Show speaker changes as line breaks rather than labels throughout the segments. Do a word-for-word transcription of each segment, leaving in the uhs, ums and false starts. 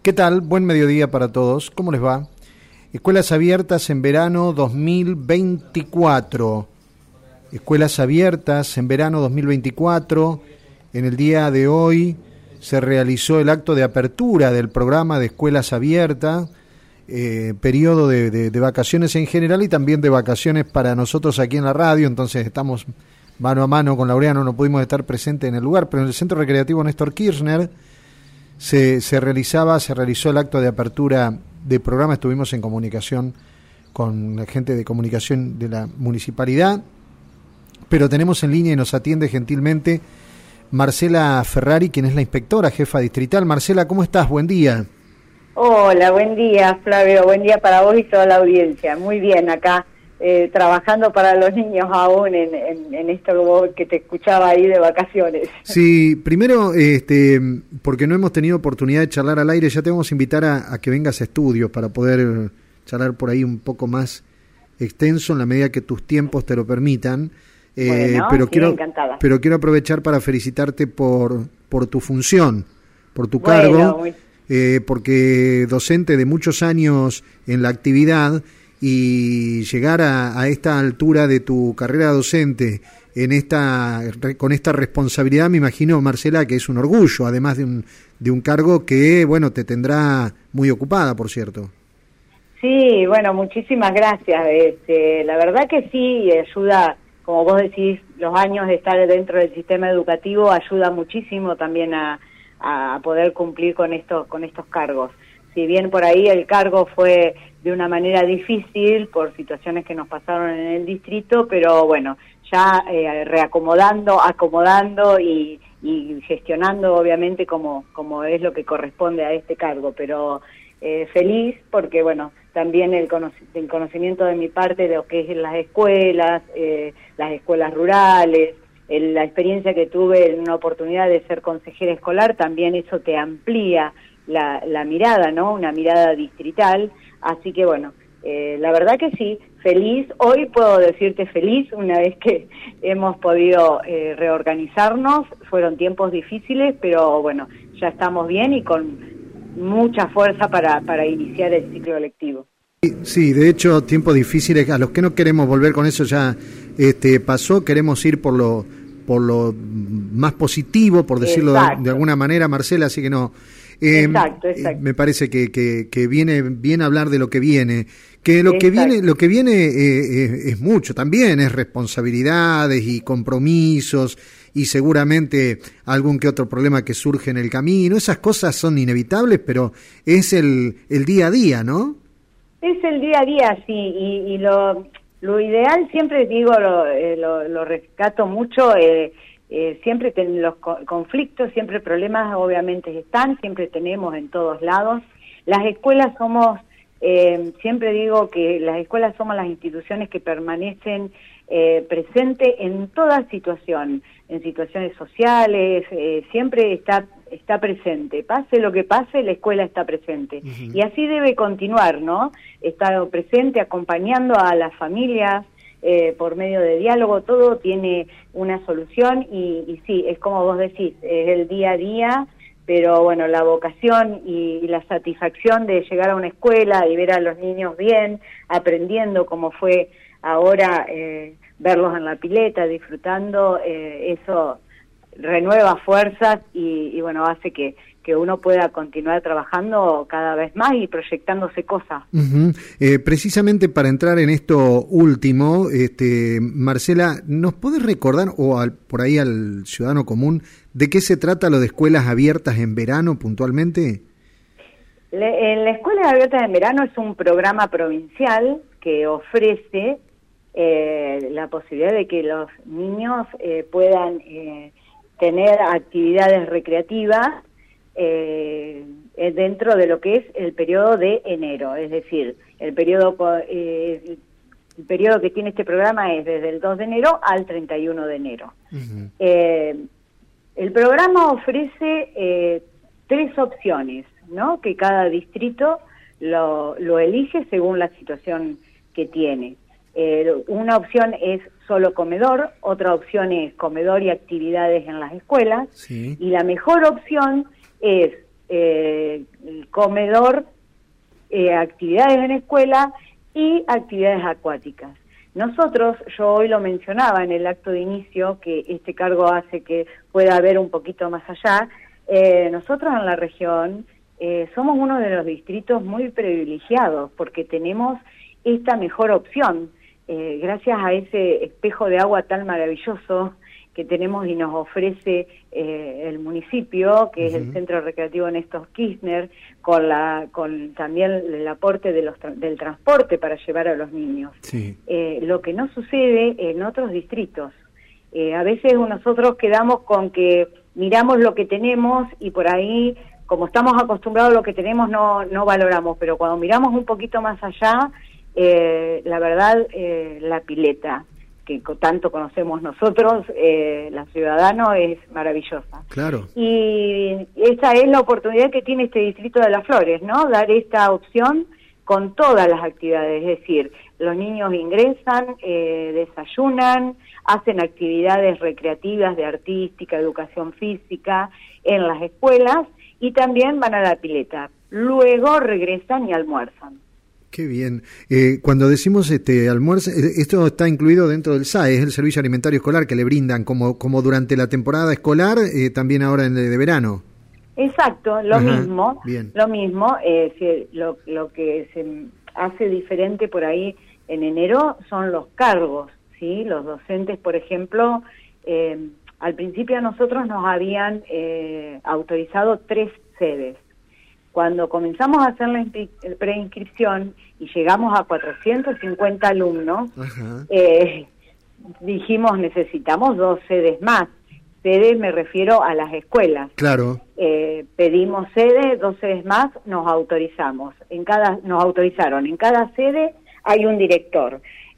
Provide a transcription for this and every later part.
¿Qué tal? Buen mediodía para todos. ¿Cómo les va? Escuelas abiertas en verano dos mil veinticuatro. Escuelas abiertas en verano dos mil veinticuatro. En el día de hoy se realizó el acto de apertura del programa de escuelas abiertas, eh, periodo de, de, de vacaciones en general y también de vacaciones para nosotros aquí en la radio. Entonces estamos mano a mano con Laureano, no pudimos estar presentes en el lugar, pero en el Centro Recreativo Néstor Kirchner se, se realizaba, se realizó el acto de apertura del programa. Estuvimos en comunicación con la gente de comunicación de la municipalidad, pero tenemos en línea y nos atiende gentilmente Marcela Ferrari, quien es la inspectora jefa distrital. Marcela, ¿cómo estás? Buen día.
Hola, buen día, Flavio, buen día para vos y toda la audiencia. Muy bien, acá eh, trabajando para los niños aún en, en, en esto que te escuchaba ahí de vacaciones.
Sí, primero, este, porque no hemos tenido oportunidad de charlar al aire, ya te vamos a invitar a, a que vengas a estudios para poder charlar por ahí un poco más extenso en la medida que tus tiempos te lo permitan. Eh,
bueno,
pero
sí,
quiero
encantada.
pero quiero aprovechar para felicitarte por por tu función, por tu
bueno,
cargo,
muy...
eh, porque docente de muchos años en la actividad y llegar a, a esta altura de tu carrera docente en esta con esta responsabilidad, me imagino, Marcela, que es un orgullo, además de un de un cargo que, bueno, te tendrá muy ocupada, por cierto.
Sí, bueno, muchísimas gracias. Este, la verdad que sí, ayuda. Como vos decís, los años de estar dentro del sistema educativo ayuda muchísimo también a, a poder cumplir con estos, con estos cargos. Si bien por ahí el cargo fue de una manera difícil por situaciones que nos pasaron en el distrito, pero bueno, ya eh, reacomodando, acomodando y, y gestionando obviamente como, como es lo que corresponde a este cargo, pero eh, feliz porque bueno, también el, conoc el conocimiento de mi parte de lo que es las escuelas, eh, las escuelas rurales, el, la experiencia que tuve en una oportunidad de ser consejera escolar, también eso te amplía la, la mirada, ¿no? Una mirada distrital, así que bueno, eh, la verdad que sí, feliz, hoy puedo decirte feliz, una vez que hemos podido eh, reorganizarnos, fueron tiempos difíciles, pero bueno, ya estamos bien y con mucha fuerza para, para iniciar el ciclo lectivo.
Sí, de hecho, tiempos difíciles, a los que no queremos volver con eso ya este, pasó, queremos ir por lo por lo más positivo, por decirlo de, de alguna manera, Marcela, así que no. Eh,
exacto, exacto.
Me parece que, que, que viene bien hablar de lo que viene, que lo
exacto.
que viene, lo que viene eh, es, es mucho también, es responsabilidades y compromisos y seguramente algún que otro problema que surge en el camino. Esas cosas son inevitables, pero es el, el día a día, ¿no?
Es el día a día, sí, y, y lo, lo ideal, siempre digo, lo, eh, lo, lo rescato mucho, eh, eh, siempre ten, los co conflictos, siempre problemas obviamente están, siempre tenemos en todos lados. Las escuelas somos, eh, siempre digo que las escuelas somos las instituciones que permanecen eh, presentes en toda situación, en situaciones sociales, eh, siempre está está presente, pase lo que pase, la escuela está presente. Uh-huh. Y así debe continuar, ¿no? Está presente acompañando a las familias eh, por medio de diálogo, todo tiene una solución y, y sí, es como vos decís, es el día a día, pero bueno, la vocación y, y la satisfacción de llegar a una escuela y ver a los niños bien, aprendiendo como fue ahora, eh, verlos en la pileta, disfrutando, eh, eso renueva fuerzas y, y bueno, hace que, que uno pueda continuar trabajando cada vez más y proyectándose cosas.
Uh-huh. Eh, precisamente para entrar en esto último, este, Marcela, ¿nos podés recordar, o al, por ahí al ciudadano común, de qué se trata lo de escuelas abiertas en verano puntualmente?
Le, en la Escuelas Abiertas en Verano es un programa provincial que ofrece eh, la posibilidad de que los niños eh, puedan eh, tener actividades recreativas eh, dentro de lo que es el periodo de enero, es decir, el periodo eh, el periodo que tiene este programa es desde el dos de enero al treinta y uno de enero. Uh-huh. eh, el programa ofrece eh, tres opciones, ¿no? Que cada distrito lo, lo elige según la situación que tiene. Eh, una opción es solo comedor, otra opción es comedor y actividades en las escuelas, sí. Y la mejor opción es eh, el comedor, eh, actividades en escuela y actividades acuáticas. Nosotros, yo hoy lo mencionaba en el acto de inicio, que este cargo hace que pueda haber un poquito más allá, eh, nosotros en la región eh, somos uno de los distritos muy privilegiados porque tenemos esta mejor opción, eh, gracias a ese espejo de agua tan maravilloso que tenemos y nos ofrece eh, el municipio, que uh-huh. es el Centro Recreativo Néstor Kirchner, con la con también el aporte de los tra- del transporte para llevar a los niños.
Sí.
Eh, lo que no sucede en otros distritos. Eh, a veces nosotros quedamos con que miramos lo que tenemos y por ahí, como estamos acostumbrados a lo que tenemos, no, no valoramos, pero cuando miramos un poquito más allá, eh, la verdad, eh, la pileta, que tanto conocemos nosotros, eh, la Ciudadano, es maravillosa.
Claro.
Y esa es la oportunidad que tiene este Distrito de las Flores, ¿no? Dar esta opción con todas las actividades, es decir, los niños ingresan, eh, desayunan, hacen actividades recreativas de artística, educación física en las escuelas y también van a la pileta. Luego regresan y almuerzan.
Qué bien. Eh, cuando decimos este almuerzo, esto está incluido dentro del S A E, es el servicio alimentario escolar que le brindan, como como durante la temporada escolar, eh, también ahora en el de verano.
Exacto, lo
Ajá,
mismo,
bien.
lo mismo. Eh, si, lo, lo que se hace diferente por ahí en enero son los cargos, ¿sí? Los docentes, por ejemplo, eh, al principio a nosotros nos habían eh, autorizado tres sedes. Cuando comenzamos a hacer la preinscripción y llegamos a cuatrocientos cincuenta alumnos, eh, dijimos necesitamos dos sedes más. Sedes me refiero a las escuelas.
Claro.
Eh, pedimos sede, dos sedes más, nos autorizamos. En cada, nos autorizaron. En cada sede hay un director.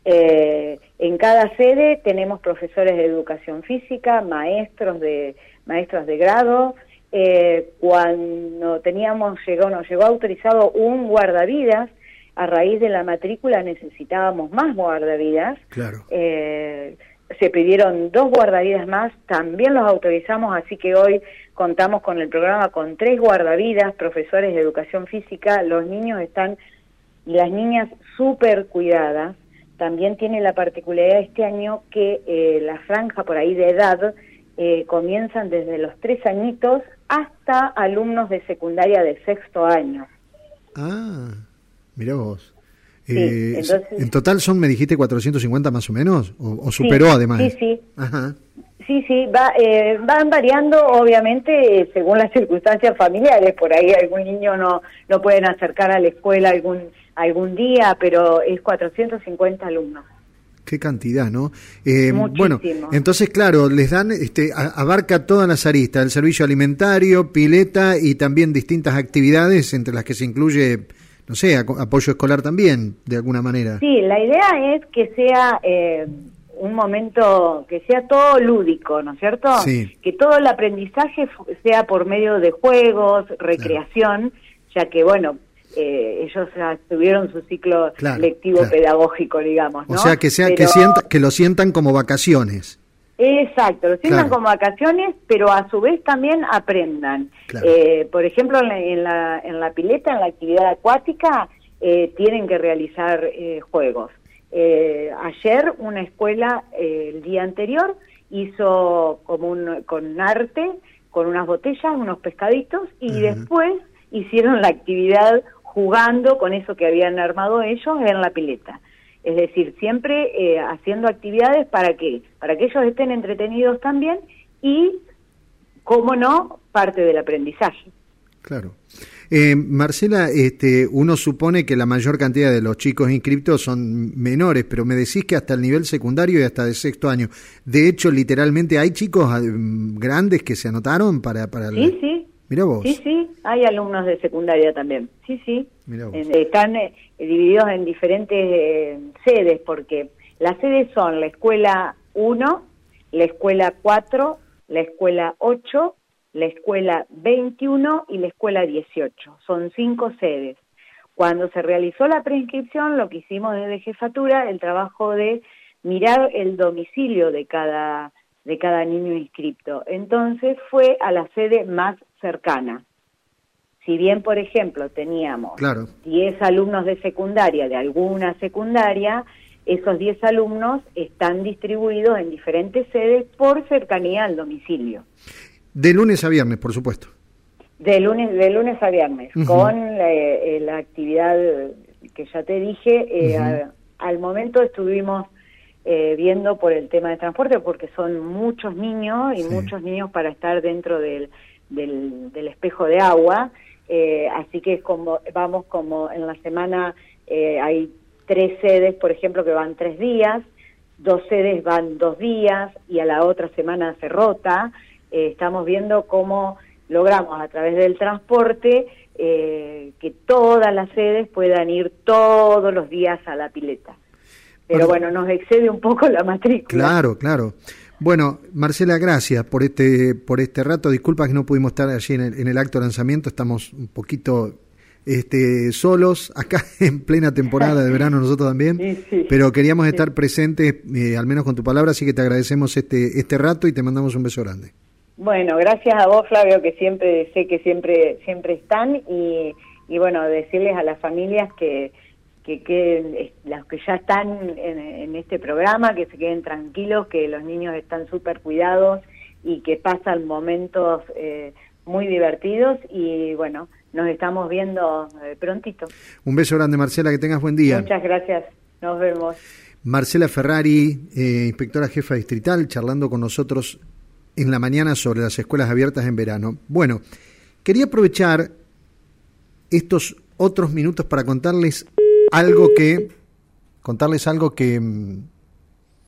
Eh, en cada sede tenemos profesores de educación física, maestros de maestros de grado. Eh, cuando teníamos llegó nos llegó autorizado un guardavidas, a raíz de la matrícula necesitábamos más guardavidas.
Claro.
Eh, se pidieron dos guardavidas más, también los autorizamos, así que hoy contamos con el programa con tres guardavidas, profesores de educación física. Los niños están y las niñas súper cuidadas. También tiene la particularidad este año que eh, la franja por ahí de edad eh, comienzan desde los tres añitos hasta alumnos de secundaria de sexto año.
Ah, mirá vos.
Sí,
eh,
entonces,
¿En total son, me dijiste, cuatrocientos cincuenta más o menos? ¿O, o superó
sí,
además?
Sí, sí.
Ajá.
Sí, sí, va, eh, van variando obviamente eh, según las circunstancias familiares. Por ahí algún niño no no pueden acercar a la escuela algún algún día, pero es cuatrocientos cincuenta alumnos.
Qué cantidad, ¿no? Eh,
Muchísimo.
Bueno, entonces, claro, les dan, este, a, abarca todas las aristas, el servicio alimentario, pileta y también distintas actividades entre las que se incluye, no sé, apoyo escolar también, de alguna manera.
Sí, la idea es que sea eh, un momento, que sea todo lúdico, ¿no es cierto?
Sí.
Que todo el aprendizaje sea por medio de juegos, recreación, claro. Ya que, bueno, eh, ellos ya tuvieron su ciclo claro, lectivo claro. pedagógico, digamos, ¿no?
O sea, que sea
pero...
que sienta, que lo sientan como vacaciones.
Exacto, lo sientan
claro.
como vacaciones, pero a su vez también aprendan. Claro. Eh, por ejemplo, en la, en la en la pileta, en la actividad acuática, eh, tienen que realizar eh, juegos. Eh, ayer una escuela, eh, el día anterior, hizo como un, con arte, con unas botellas, unos pescaditos, y uh-huh. después hicieron la actividad jugando con eso que habían armado ellos en la pileta. Es decir, siempre eh, haciendo actividades para que para que ellos estén entretenidos también y, cómo no, parte del aprendizaje.
Claro. Eh, Marcela, este, uno supone que la mayor cantidad de los chicos inscriptos son menores, pero me decís que hasta el nivel secundario y hasta de sexto año. De hecho, literalmente, ¿hay chicos grandes que se anotaron para...? para
sí,
la...
sí.
Mirá vos.
Sí, sí, hay alumnos de secundaria también. Sí, sí.
Mirá vos.
Eh, están eh, divididos en diferentes eh, sedes, porque las sedes son la escuela uno, la escuela cuatro, la escuela ocho, la escuela veintiuno y la escuela dieciocho. Son cinco sedes. Cuando se realizó la preinscripción, lo que hicimos desde jefatura, el trabajo de mirar el domicilio de cada de cada niño inscripto. Entonces fue a la sede más cercana. Si bien, por ejemplo, teníamos
claro.
diez alumnos de secundaria, de alguna secundaria, esos diez alumnos están distribuidos en diferentes sedes por cercanía al domicilio.
De lunes a viernes, por supuesto.
De lunes, de lunes a viernes, uh-huh. con eh, la actividad que ya te dije. Eh, uh-huh. a, al momento estuvimos eh, viendo por el tema de transporte, porque son muchos niños y sí. muchos niños para estar dentro del, del, del espejo de agua. Eh, así que como vamos como en la semana eh, hay tres sedes, por ejemplo, que van tres días, dos sedes van dos días y a la otra semana se rota. Eh, estamos viendo cómo logramos a través del transporte eh, que todas las sedes puedan ir todos los días a la pileta. Pero bueno, nos excede un poco la matrícula.
Claro, claro. Bueno, Marcela, gracias por este por este rato. Disculpa que no pudimos estar allí en el, en el acto de lanzamiento. Estamos un poquito este, solos acá en plena temporada de verano, nosotros también. Sí, sí, pero queríamos sí. estar presentes, eh, al menos con tu palabra, así que te agradecemos este este rato y te mandamos un beso grande.
Bueno, gracias a vos, Flavio, que siempre sé que siempre siempre están y, y bueno, decirles a las familias que que queden, los que ya están en, en este programa, que se queden tranquilos, que los niños están súper cuidados y que pasan momentos eh, muy divertidos y bueno, nos estamos viendo eh, prontito.
Un beso grande, Marcela, que tengas buen día.
Muchas gracias, nos vemos.
Marcela Ferrari, eh, inspectora jefa distrital, charlando con nosotros en la mañana sobre las escuelas abiertas en verano. Bueno, quería aprovechar estos otros minutos para contarles algo que contarles algo que